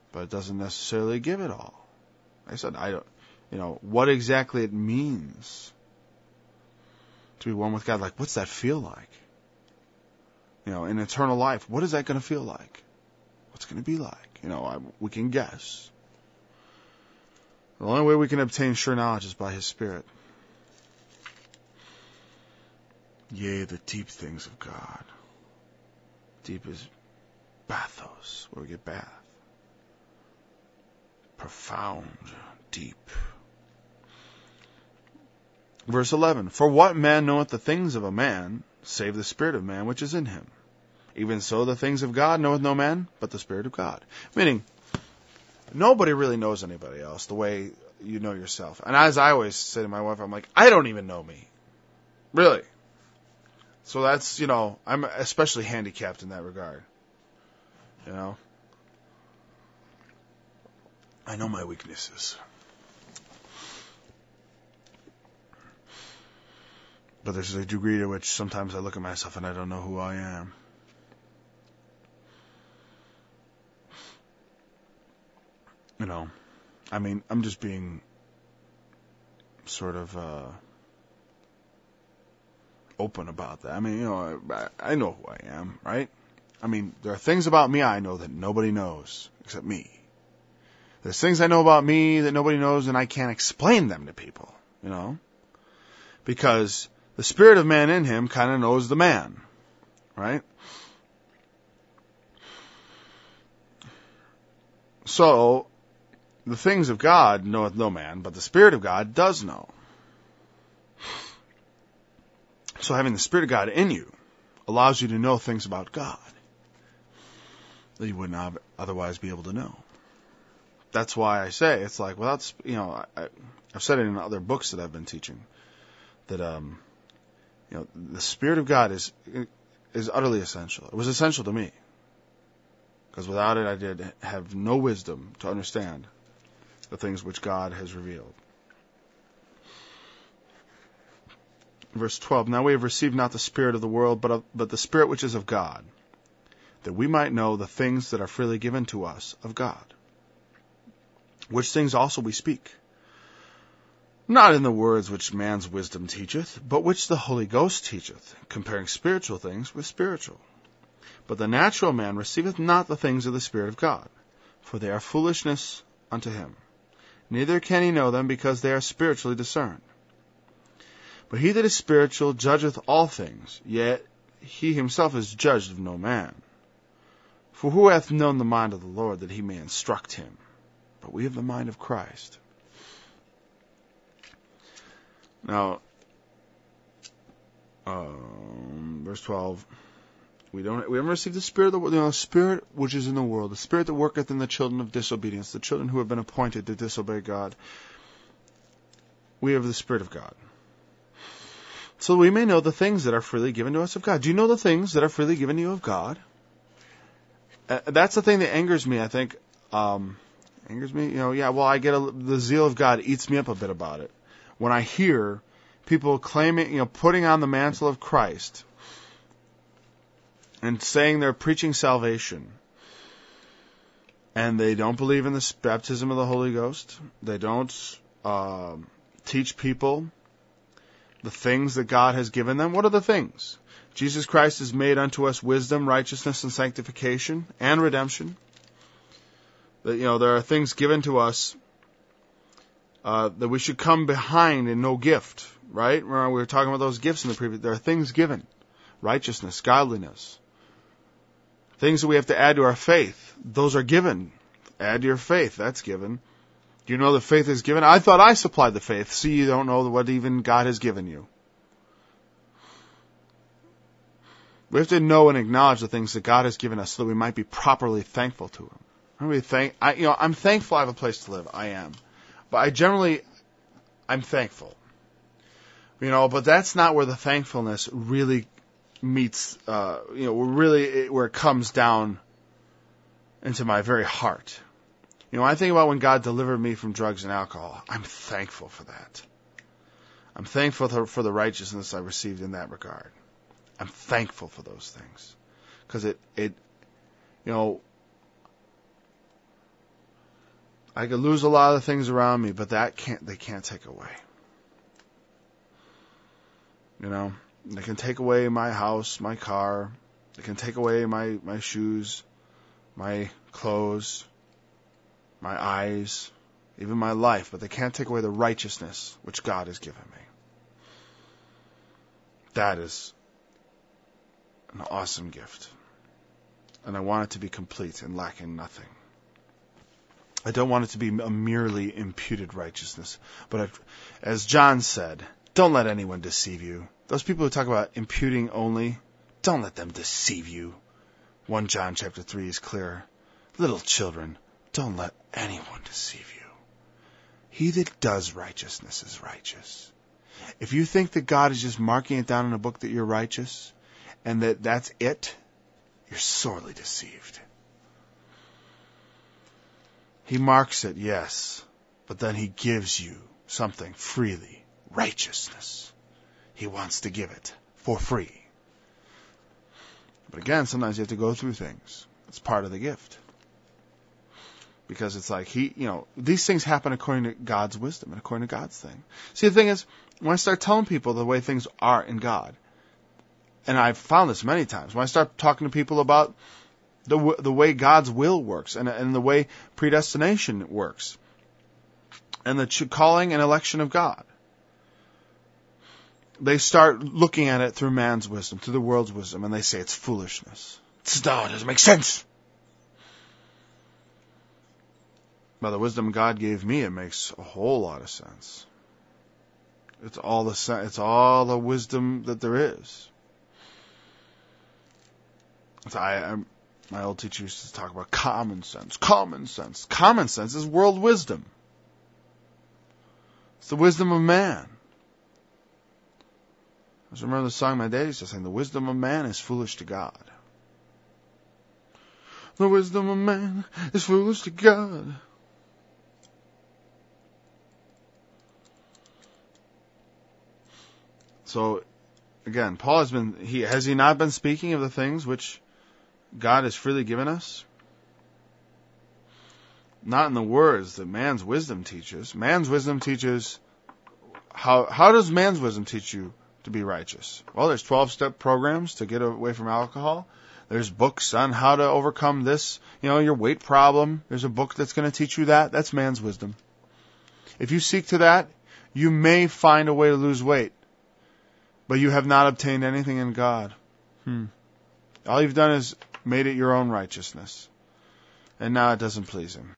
but it doesn't necessarily give it all. Like I said, I don't, what exactly it means to be one with God. Like, what's that feel like? In eternal life, what is that going to feel like? What's going to be like? We can guess. The only way we can obtain sure knowledge is by His Spirit. Yea, the deep things of God. Deep is bathos, where we get bath. Profound, deep. Verse 11, for what man knoweth the things of a man, save the spirit of man which is in him? Even so the things of God knoweth no man, but the Spirit of God. Meaning, nobody really knows anybody else the way you know yourself. And as I always say to my wife, I'm like, I don't even know me. Really. So that's, I'm especially handicapped in that regard. I know my weaknesses. But there's a degree to which sometimes I look at myself and I don't know who I am. I'm just being sort of open about that. I know who I am, right? There are things about me I know that nobody knows except me. There's things I know about me that nobody knows, and I can't explain them to people, because the spirit of man in him kind of knows the man, right? So, the things of God knoweth no man, but the Spirit of God does know. So having the Spirit of God in you allows you to know things about God that you would not otherwise be able to know. That's why I say, it's like, without, I've said it in other books that I've been teaching, that, the Spirit of God is utterly essential. It was essential to me. Because without it, I did have no wisdom to understand the things which God has revealed. Verse 12, now we have received not the spirit of the world, but the Spirit which is of God, that we might know the things that are freely given to us of God. Which things also we speak, not in the words which man's wisdom teacheth, but which the Holy Ghost teacheth, comparing spiritual things with spiritual. But the natural man receiveth not the things of the Spirit of God, for they are foolishness unto him. Neither can he know them, because they are spiritually discerned. But he that is spiritual judgeth all things, yet he himself is judged of no man. For who hath known the mind of the Lord, that he may instruct him? But we have the mind of Christ. Now, verse 12, we haven't received the spirit of the world, the spirit which is in the world, the spirit that worketh in the children of disobedience, the children who have been appointed to disobey God. We have the Spirit of God. So we may know the things that are freely given to us of God. Do you know the things that are freely given to you of God? That's the thing that angers me, I think. Angers me? I get the zeal of God eats me up a bit about it. When I hear people claiming, putting on the mantle of Christ and saying they're preaching salvation, and they don't believe in the baptism of the Holy Ghost, they don't teach people the things that God has given them. What are the things? Jesus Christ has made unto us wisdom, righteousness, and sanctification, and redemption. That, there are things given to us that we should come behind and no gift, right? We were talking about those gifts in the previous. There are things given. Righteousness, godliness. Things that we have to add to our faith. Those are given. Add to your faith. That's given. Do you know that faith is given? I thought I supplied the faith. See, you don't know what even God has given you. We have to know and acknowledge the things that God has given us so that we might be properly thankful to Him. I'm thankful I have a place to live. I am. But I'm thankful. But that's not where the thankfulness really meets, where it comes down into my very heart. I think about when God delivered me from drugs and alcohol. I'm thankful for that. I'm thankful for the righteousness I received in that regard. I'm thankful for those things. Because I could lose a lot of the things around me, but they can't take away. You know, they can take away my house, my car. They can take away my shoes, my clothes, my eyes, even my life, but they can't take away the righteousness which God has given me. That is an awesome gift. And I want it to be complete and lacking nothing. I don't want it to be a merely imputed righteousness. But as John said, don't let anyone deceive you. Those people who talk about imputing only, don't let them deceive you. 1 John chapter 3 is clear. Little children, don't let anyone deceive you. He that does righteousness is righteous. If you think that God is just marking it down in a book that you're righteous, and that's it, you're sorely deceived. He marks it, yes, but then he gives you something freely, righteousness. He wants to give it for free. But again, sometimes you have to go through things. It's part of the gift. Because it's like these things happen according to God's wisdom and according to God's thing. See, the thing is, when I start telling people the way things are in God, and I've found this many times, when I start talking to people about the way God's will works and the way predestination works and the calling and election of God, they start looking at it through man's wisdom, through the world's wisdom, and they say it's foolishness. It doesn't make sense. By the wisdom God gave me, it makes a whole lot of sense. It's all the wisdom that there is. My old teacher used to talk about common sense. Common sense. Common sense is world wisdom. It's the wisdom of man. I just remember the song my dad used to sing, the wisdom of man is foolish to God. The wisdom of man is foolish to God. So, again, Paul has he not been speaking of the things which God has freely given us? Not in the words that man's wisdom teaches. Man's wisdom teaches, how does man's wisdom teach you to be righteous? Well, there's 12-step programs to get away from alcohol. There's books on how to overcome this, your weight problem. There's a book that's going to teach you that. That's man's wisdom. If you seek to that, you may find a way to lose weight, but you have not obtained anything in God. All you've done is made it your own righteousness, and now it doesn't please Him.